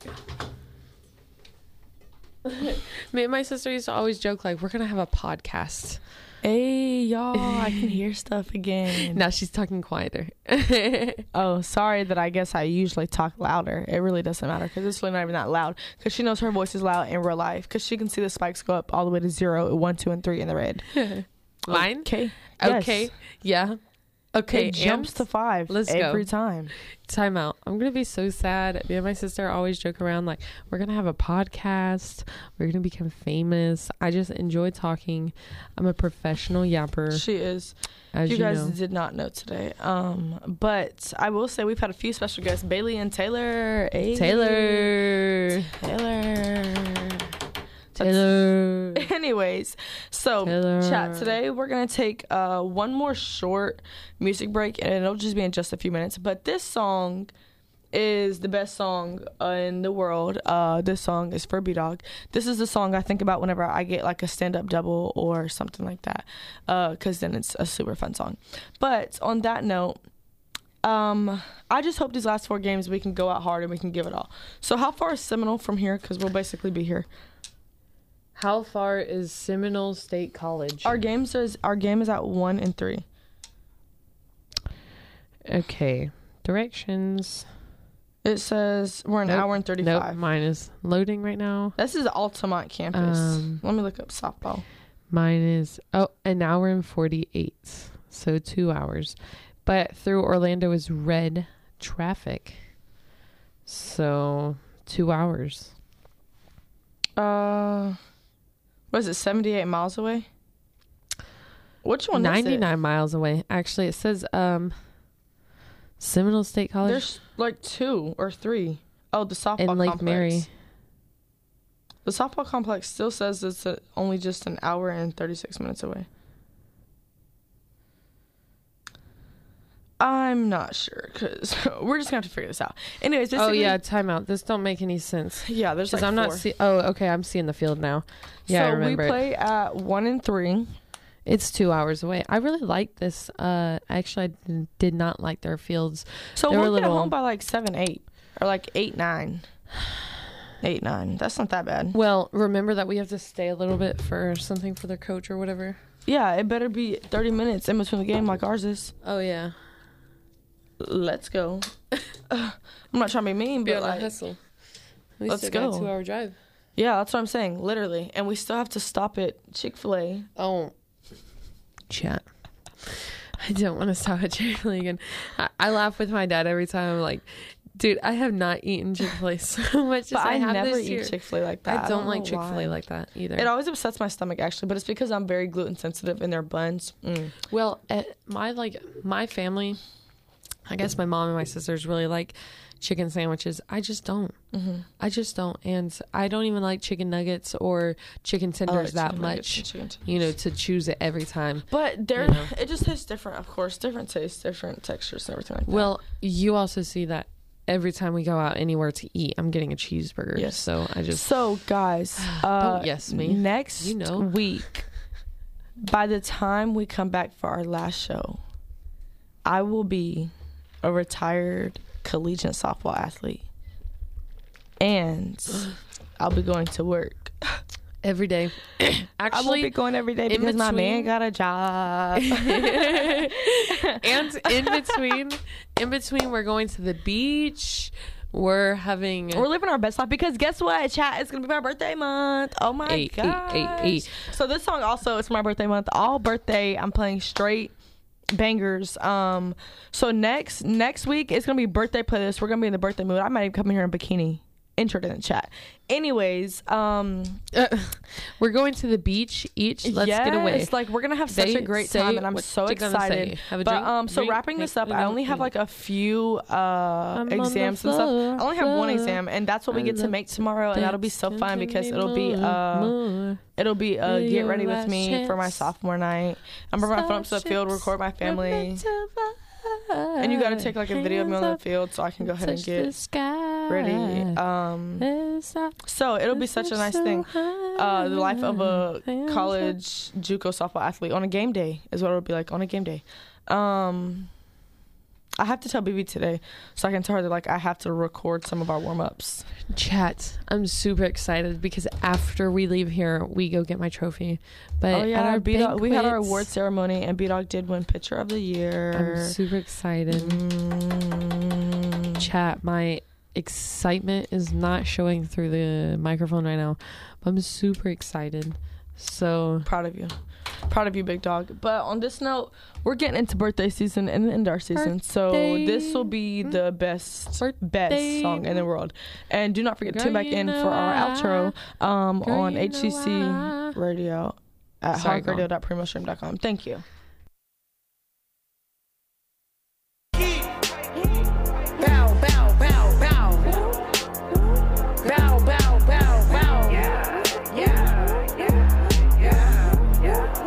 me and my sister used to always joke like, we're gonna have a podcast. Hey, y'all, I can hear stuff again. Now she's talking quieter. Oh, sorry that I guess I usually talk louder. It really doesn't matter because it's really not even that loud. Because she knows her voice is loud in real life. Because she can see the spikes go up all the way to zero, one, two, and three in the red. Mine? Okay. Okay. Yes. Yeah. Okay. It jumps and to five Let's go. every time. time out. I'm gonna be so sad. Me and my sister always joke around like, we're gonna have a podcast. We're gonna become famous. I just enjoy talking. I'm a professional yapper, She is. as you you, guys know. did not know today. Um, but I will say we've had a few special guests, Bailey and Taylor. Hey. Taylor. Taylor. Taylor. Anyways, so Taylor. chat, today we're gonna take uh one more short music break, and it'll just be in just a few minutes. But this song is the best song uh, in the world. Uh, this song is for B-Dog. This is the song I think about whenever I get like a stand-up double or something like that, uh, cause then it's a super fun song. But on that note, um, I just hope these last four games we can go out hard and we can give it all. So how far is Seminole from here? Cause we'll basically be here. How far is Seminole State College? Our game says our game is at one and three. Okay. Directions. It says we're an Nope. hour and Nope. thirty-five. Mine is loading right now. This is Altamont campus. Um, Let me look up softball. Mine is, oh, an hour and forty-eight. So two hours. But through Orlando is red traffic. So two hours. Uh, what is it? Seventy-eight miles away. Which one ninety-nine is miles away. Actually, it says um, Seminole State it? College There's like two or three. Oh, the softball in Lake complex. Mary. The softball complex still says it's uh only just an hour and thirty-six minutes away. I'm not sure because we're just gonna have to figure this out. Anyways, Oh basically, yeah, timeout. This don't make any sense. yeah. There's Because like I'm four. not see. Oh, okay. I'm seeing the field now. Yeah, I so we remember it. play at one and three. It's two hours away. I really like this. Uh, actually, I d- did not like their fields. So They were we'll get little- home by like seven, eight, or like eight, nine, eight, nine. That's not that bad. Well, remember that we have to stay a little bit for something for their coach or whatever. Yeah, it better be thirty minutes in between the game, like ours is. Oh yeah. Let's go. I'm not trying to be mean, Be but on a like, hustle. We let's still got go. a two-hour drive. yeah, that's what I'm saying, literally. And we still have to stop at Chick-fil-A. Oh, chat. I don't want to stop at Chick-fil-A again. I, I laugh with my dad every time. I'm like, dude, I have not eaten Chick-fil-A so much as But I, I have never this eat year. Chick-fil-A like that. I don't, like know Chick-fil-A why. like that either. It always upsets my stomach, actually, but it's because I'm very gluten sensitive in their buns. Mm. Well, at my like my family, I guess my mom and my sisters really like chicken sandwiches. I just don't. Mm-hmm. I just don't. And I don't even like chicken nuggets or chicken tenders that chicken nuggets and much, chicken tenders. you know, to choose it every time. But there, You know. it just tastes different, of course. Different tastes, different textures, and everything like that. Well, you also see that every time we go out anywhere to eat, I'm getting a cheeseburger. Yes. So I just. So, guys, uh, Don't yes me. next You know. week, by the time we come back for our last show, I will be a retired collegiate softball athlete. And I'll be going to work. Every day. I won't Actually, be going every day in because my man between- got a job. and in between, in between, we're going to the beach. We're having. We're living our best life because guess what, chat? It's gonna be my birthday month. Oh my Eight, eight, god! eight, eight. So this song also is for my birthday month. All birthday, I'm playing straight bangers. Um, so next next week it's gonna be birthday playlist. We're gonna be in the birthday mood. I might even come in here in bikini. Enter it in the chat. Anyways, um, Uh, we're going to the beach each. Let's yes, get away. like we're gonna have such They a great say time, and I'm what so you gonna excited. say. Have a but drink, um, so drink, wrapping this up, drink, I only have drink. like a few uh I'm on the exams and stuff. floor, I only have one floor. exam, and that's what we I get to love make tomorrow, and that'll be so Dance fun to because me it'll be more, uh. more. It'll be uh, Will get you ready with last me for my chance? sophomore night. I'm bringing my phone up to the field, record my family, and you got to take like a video of me on the field so I can go ahead and get ready. Um, so it'll be such a nice thing. Uh, the life of a college JUCO softball athlete on a game day is what it'll be like on a game day. Um, I have to tell B B today so I can tell her that like I have to record some of our warm ups. Chat. I'm super excited because after we leave here, we go get my trophy. But Oh yeah, at our B-Dog, we had our banquets, award ceremony and B Dog did win Pitcher of the Year. I'm super excited. Mm. Chat. My excitement is not showing through the microphone right now, but I'm super excited. So Proud of you. Proud of you, Big Dog. But on this note, we're getting into birthday season and the end of our season. So Birthday. this will be the best Birthday. best song in the world. And do not forget to Girl, tune back you in know for our I- outro um, Girl, on you H C C know I- Radio at Sorry, hog go on. radio dot primo stream dot com. Thank you. Bow, bow, bow, bow. Bow, bow, bow, bow. Yeah, yeah, yeah, yeah,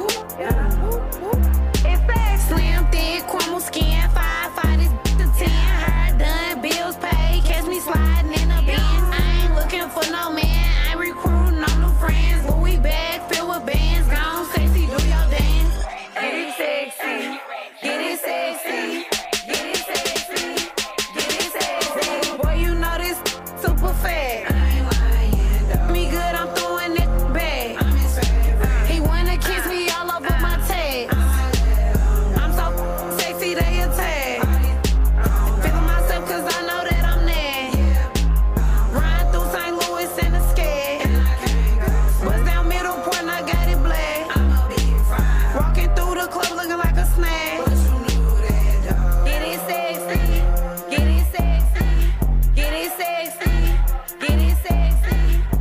yeah. Slim, thick, crumble skin, five, five, this to ten. Hair done, bills paid, catch me sliding in a Benz. I ain't looking for no man, I ain't recruiting no new friends. Louis bag filled with bands, gone sexy, do your dance. Get it sexy, get it sexy, get it sexy, get it sexy. Boy, you know this super fat. Me good, I'm throwing it back. He wanna kiss me all over my tag. I'm so sexy, they attack. Feeling myself cause I know that I'm there. Riding through Saint Louis in the scat. Bust down middle point, I got it black. Walking through the club looking like a snack. Get it sexy, get it sexy, get it sexy, get it sexy.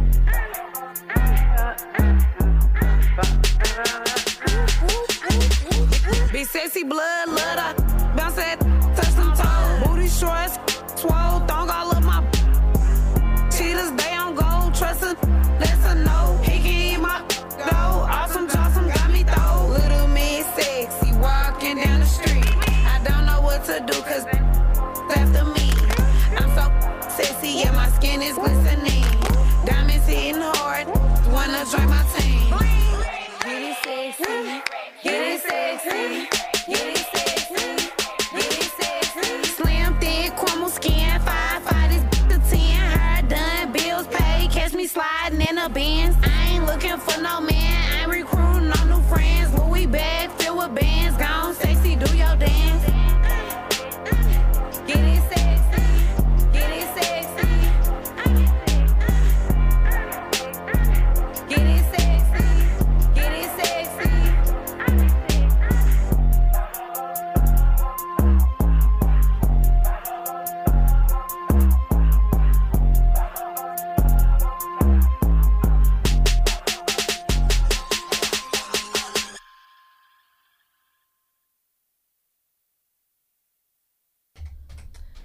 Big sexy blood, love that. Bounce that, touch them toes. Booty shorts, swole, thong all up my. Cheetahs, they on gold, trust her, let's her know. He can eat my dough. Awesome, awesome, got me though. Little me sexy, walking down the street. I don't know what to do, cause after me. I'm so sexy, yeah, my skin is glistening. Diamonds hitting hard, wanna join my team. Get it sexy, get it sexy, get it sexy, get it sexy. Slim, thick, crumble skin, five, five, this to ten. Hair done, bills paid, catch me sliding in a Benz. I ain't looking for no man, I ain't recruiting no new friends. Louis bag filled with bands, gone sexy, do your dance. Get it sexy, get it sexy. Get it sexy, get it sexy.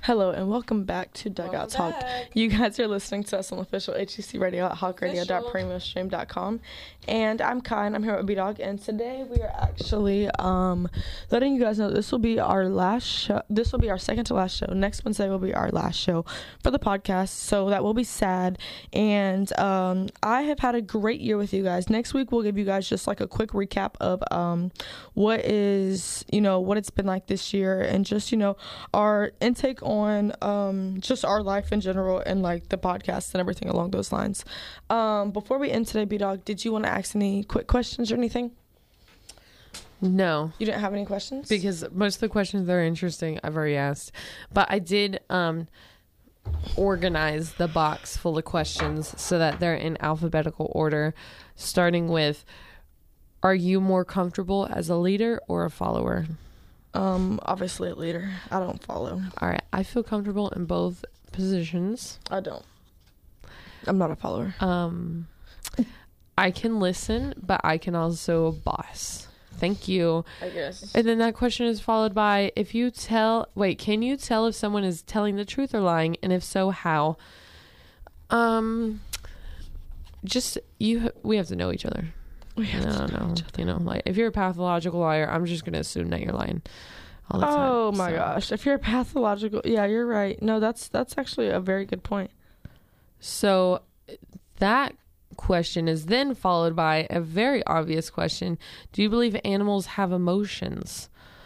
Hello and welcome back to Dugout Talk. You guys are listening to us on the official H C C radio at hawk radio dot premium stream dot com. And I'm Kai and I'm here with B-Dog. And today we are actually um, letting you guys know this will be our last show. This will be our second to last show. Next Wednesday will be our last show for the podcast. So that will be sad. And um, I have had a great year with you guys. Next week we'll give you guys just like a quick recap of um, what is, you know, what it's been like this year and just, you know, our intake on on um just our life in general and like the podcast and everything along those lines. Um before we end today, B-Dog, did you want to ask any quick questions or anything? No, You didn't have any questions? because most of the questions that are interesting I've already asked, but I did um organize the box full of questions so that they're in alphabetical order, starting with, are you more comfortable as a leader or a follower? um obviously a leader. I don't follow. All right, I feel comfortable in both positions. I don't. I'm not a follower. Um, I can listen, but I can also boss. Thank you. I guess. And then that question is followed by, if you tell, wait, can you tell if someone is telling the truth or lying? And if so, how? Um, just, you, we have to know each other. We have No, to know no, each other. you know, like if you're a pathological liar, I'm just going to assume that you're lying all the time. Oh my So- gosh. If you're pathological, yeah, you're right. No, that's that's actually a very good point. So that question is then followed by a very obvious question. Do you believe animals have emotions?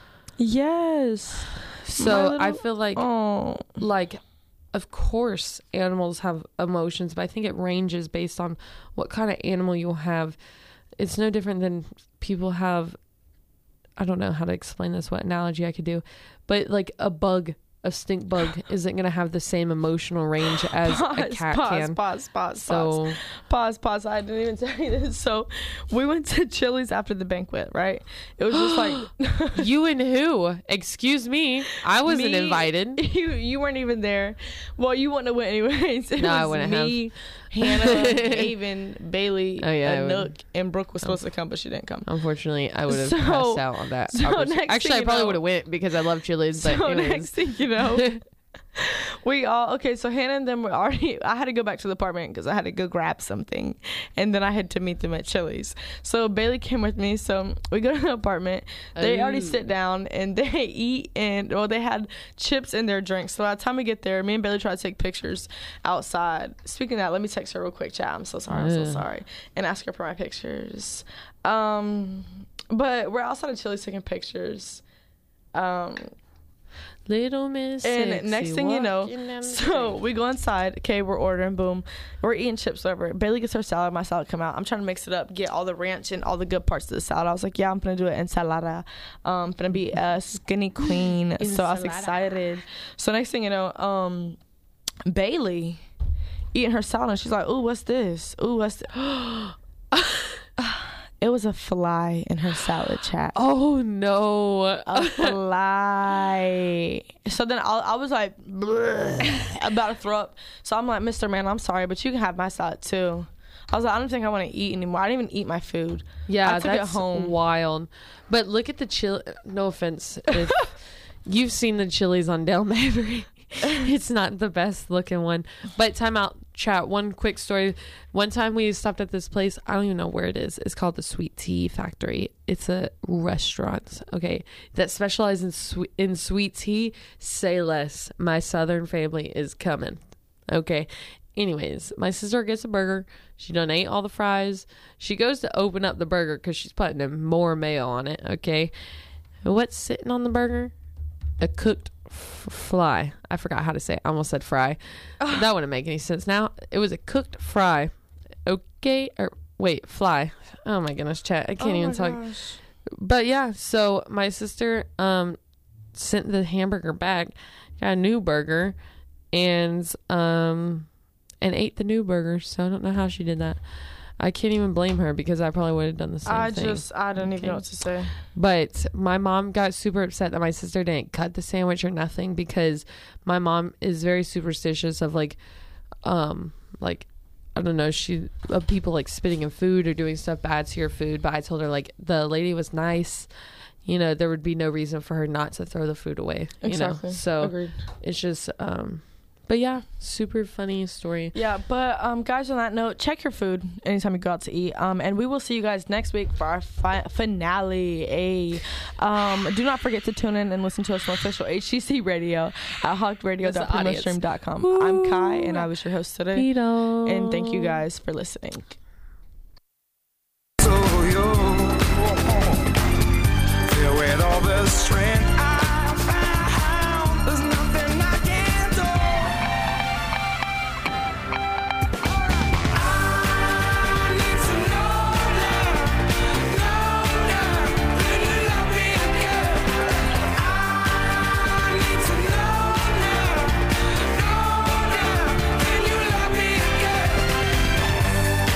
Yes. So My I little- feel like, Oh. like, of course animals have emotions, but I think it ranges based on what kind of animal you'll have. It's no different than people have, I don't know how to explain this, what analogy I could do, but like a bug, a stink bug isn't going to have the same emotional range as pause, a cat pause, can. Pause, pause, So pause. Pause, pause. I didn't even tell you this. So we went to Chili's after the banquet, right? It was just like you and who? Excuse me. I wasn't Me- invited. you you weren't even there. Well, you wouldn't have went anyways. It No, I was wouldn't me, Hannah, Haven, Bailey, Oh, yeah, I and would- Nook, and Brooke was supposed to come, but she didn't come. Unfortunately, I would have So- passed out on that. so opportunity. next Actually, thing I you probably know- would have went because I love Chili's. But So anyways. next thing you know, we all okay. So Hannah and them were already. I had to go back to the apartment because I had to go grab something, and then I had to meet them at Chili's. So Bailey came with me. So we go to the apartment. They already Ooh. sit down and they eat, and well, they had chips in their drinks. So by the time we get there, me and Bailey try to take pictures outside. Speaking of that, let me text her real quick, chat. I'm so sorry. I'm so Ugh. sorry, and ask her for my pictures. Um, but we're outside of Chili's taking pictures. Um. Little Miss And Sexy next thing you know, walking down the so street. we go inside. Okay, we're ordering. Boom, we're eating chips. Whatever. Bailey gets her salad. My salad come out. I'm trying to mix it up, get all the ranch and all the good parts of the salad. I was like, yeah, I'm gonna do it ensalada. Um, gonna be a skinny queen. So I was Ensalada. excited. So next thing you know, um, Bailey eating her salad. And she's like, ooh, what's this? Ooh, what's this? It was a fly in her salad, chat. Oh no. A fly. So then I, I was like, bleh, about to throw up. So I'm like, Mister Man, I'm sorry, but you can have my salad too. I was like, I don't think I want to eat anymore. I didn't even eat my food. Yeah, I took it that's home. wild. But look at the chili. No offense, if you've seen the Chili's on Del Mabry, it's not the best looking one. But time out, chat. One quick story. One time we stopped at this place. I don't even know where it is. It's called the Sweet Tea Factory. It's a restaurant, okay, that specializes in sweet in sweet tea. Say less. My Southern family is coming. Okay. Anyways, my sister gets a burger. She done ate all the fries. She goes to open up the burger because she's putting in more mayo on it. Okay. What's sitting on the burger? A cooked f- fly. I forgot how to say it. I almost said fry. That wouldn't make any sense now. It was a cooked fry. Okay. Or wait, fly. Oh my goodness, chat. I can't Oh even my talk. gosh. But yeah, so my sister um sent the hamburger back, got a new burger, and um and ate the new burger. So I don't know how she did that. I can't even blame her because I probably would have done the same I thing. just, I don't even Okay. know what to say. But my mom got super upset that my sister didn't cut the sandwich or nothing because my mom is very superstitious of like, um, like, I don't know, she, of people like spitting in food or doing stuff bad to your food. But I told her like the lady was nice, you know, there would be no reason for her not to throw the food away. You Exactly. know? So Agreed. it's just, um, but yeah, super funny story. Yeah, but um, guys, on that note, check your food anytime you go out to eat. Um, and we will see you guys next week for our fi- finale. A um, do not forget to tune in and listen to us on official H T C radio at hawk radio dot primo stream dot com. I'm Kai, and I was your host today. Vito. And thank you guys for listening. So you feel with all the strength I found, there's nothing I can do. I need to know now, know now, can you love me again? I need to know now, know now, can you love me again?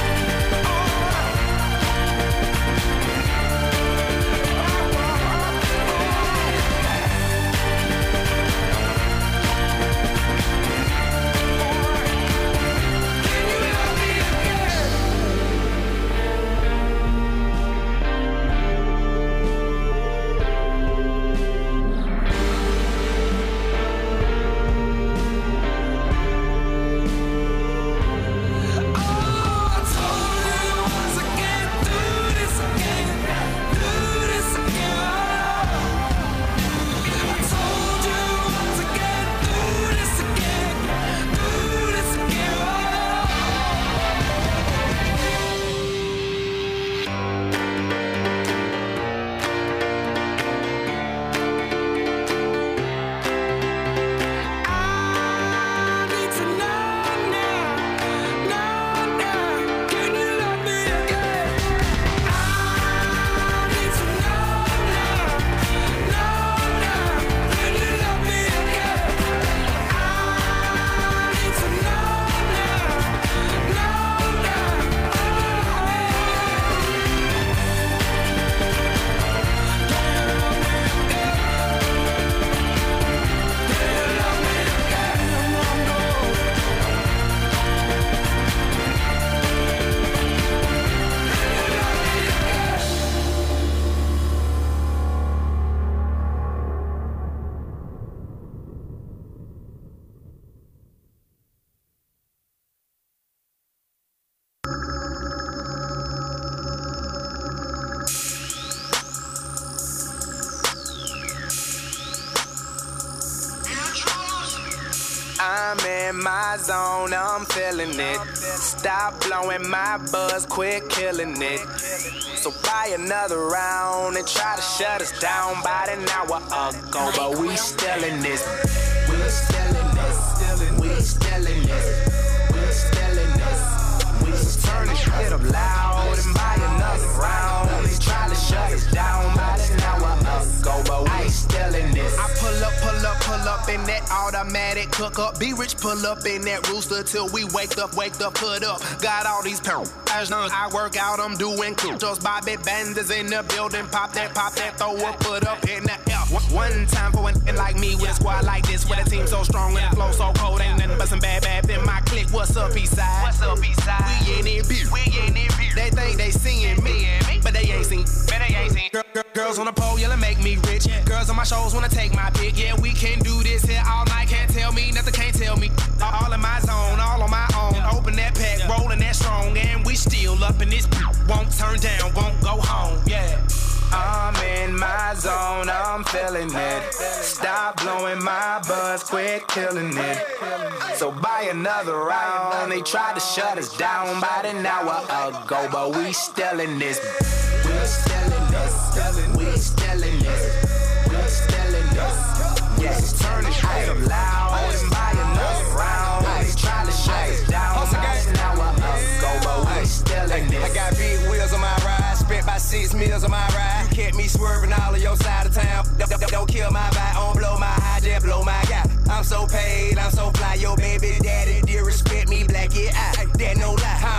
I'm in my zone, I'm feeling it. Stop blowing my buzz, quit killing it. So buy another round and try to shut us down about an hour ago. But we still in this. We still in this. We still in this. We still in this. We still turn the shit up loud and buy another round. They try to shut us down about an hour ago. But we still in this. I pull up, pull up, pull up in that automatic cook up. Be rich, pull up in that rooster till we wake up, wake up, put up. Got all these pounds. I work out, I'm doing cool. Just Bobby Banders in the building. Pop that, pop that, throw up, put up in the air. One time for an n like me with a squad like this. With a team so strong and the flow so cold. Ain't nothing but some bad, bad in my clique. What's up, Eastside? What's up, Eastside? We in it, bitch. We in it, bitch. They think they seeing me, but they ain't seen. But they ain't seen. Girl, girl, girls on the pole, yelling, make me rich. Girls on my shows wanna take my pick. Yeah, we can do this here all night. Can't tell me nothing, can't tell me. All in my zone, all on my own. Open that pack, rolling that strong, and we still up in this. Won't turn down, won't go home. Yeah. I'm in my zone, I'm feeling it. Stop blowing my buzz, quit killing it. So buy another round. They tried to shut us down about an hour ago, but we still in this. We still in this. We still in this. We still in this. Yes, turn the shit up loud and buy another round. They tried to shut us down about an hour ago, but we still in this. I got big wheels on my ride, spent about six meals on my ride. Kept me swerving all of your side of town. Don't, don't, don't kill my vibe, don't blow my high, just blow my guy. I'm so paid, I'm so fly, your baby daddy, dear respect me, black it out. That no lie, I'm on my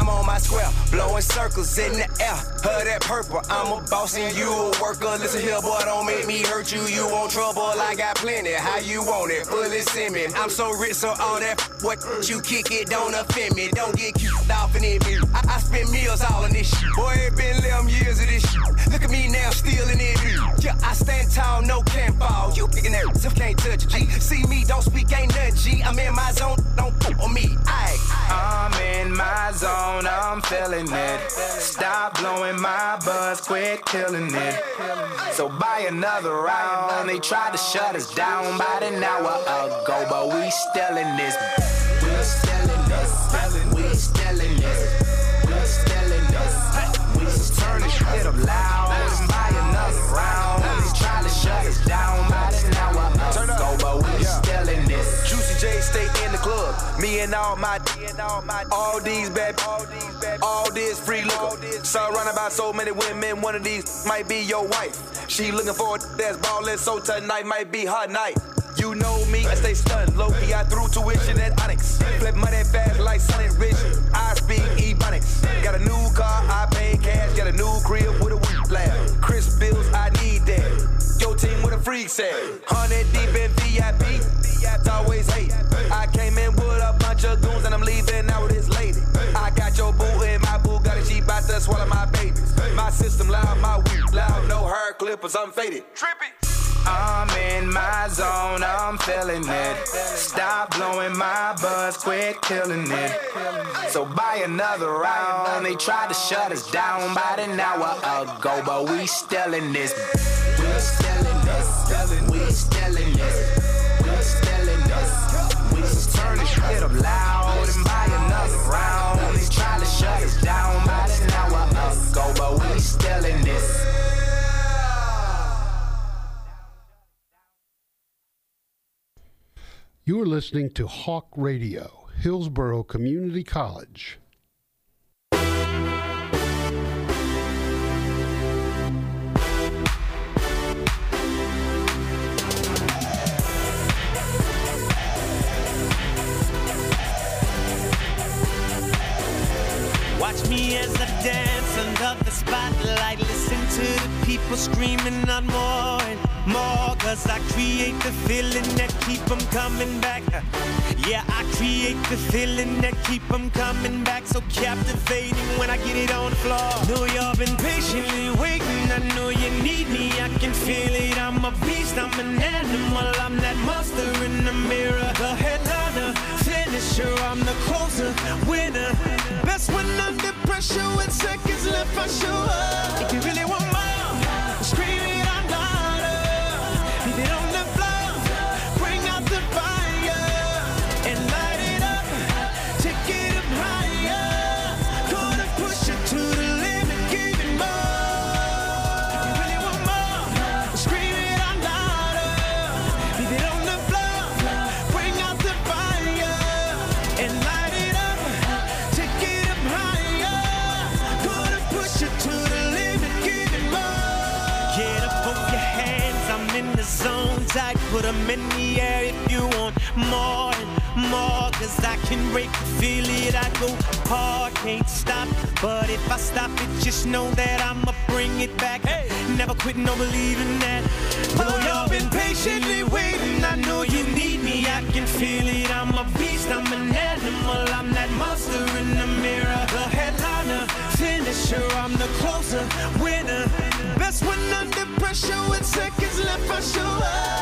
square, blowing circles in the air. Her that purple, I'm a boss and you a worker. Listen here, boy, don't make me hurt you. You want trouble, I got plenty. How you want it? Fully send me. I'm so rich, so all that what you kick it don't offend me. Don't get cute off in it. I, I spend meals all in this shit. Boy, it been eleven years of this shit. Look at me now, still in it. Yeah, I stand tall, no can't fall. You picking that, so can't touch it. G. See me, don't speak, ain't nothing. G. I'm in my zone, don't put on me. Aye. I'm in my zone, I'm feeling it. Stop blowing my buzz, quit killing it. So buy another round. They tried to shut us down about an hour ago, but we still in this. We still in this. We still in this. We still in this. We just turn this shit up loud and buy another round. They tried to shut us down about an hour ago, but we still in this. Juicy J stay in the club. Me and all my, all these bad, all this free liquor. Surrounded by so many women, one of these might be your wife. She looking for a that's ballin', so tonight might be her night. You know me, I stay stunned. Low-key, I threw tuition at Onyx. Flip money fast like Sonic Rich. I speak Ebonics. Got a new car, I pay cash. Got a new crib with a whip lab. Chris bills, I need that. Your team with a freak set. Hundred deep in V I P. It's always hate. I came in with a bunch of goons and I'm leaving out with this lady. I got your boo in my boo, got a Jeep out to swallow my babies. My system loud, my whip loud, no hair clippers, I'm faded. Trippy. I'm in my zone, I'm feeling it. Stop blowing my buzz, quit killing it. So buy another round. They tried to shut us down about an hour ago, but we still in this. We still in this. We still in this. We still in this. We just turn this shit up loud and buy another round. They tried to shut us down about an hour ago, but we still in this. You are listening to Hawk Radio, Hillsborough Community College. Watch me as I dance under the spotlight. Listen to the people screaming out more and more. Cause I create the feeling that keep them coming back. Yeah, I create the feeling that keep them coming back. So captivating when I get it on the floor. Know y'all been patiently waiting. I know you need me, I can feel it. I'm a beast, I'm an animal. I'm that monster in the mirror. The headliner, finisher, I'm the closer, winner. Best when under pressure with seconds left, I show up. If you really want more, scream it out louder. Leave it on the floor, bring out the fire and light it up, take it up higher. Gonna push it to the limit, give it more. If you really want more, scream it out louder. Leave it on the floor, bring out the fire and light it up, take it up higher. Gonna push it to the limit, give it more. Get up on your hands, I'm in the zone tight. Put them in the air if you want more and more. Cause I can break the feel it, I go hard, can't stop. But if I stop it, just know that I'ma bring it back. Hey. Never quit, no believing that. Know y'all been patiently waiting. I know you need me, I can feel it. I'm a beast, I'm an animal. I'm that monster in the mirror. The headliner, finisher, I'm the closer, winner. Best when under pressure with seconds left, I show up.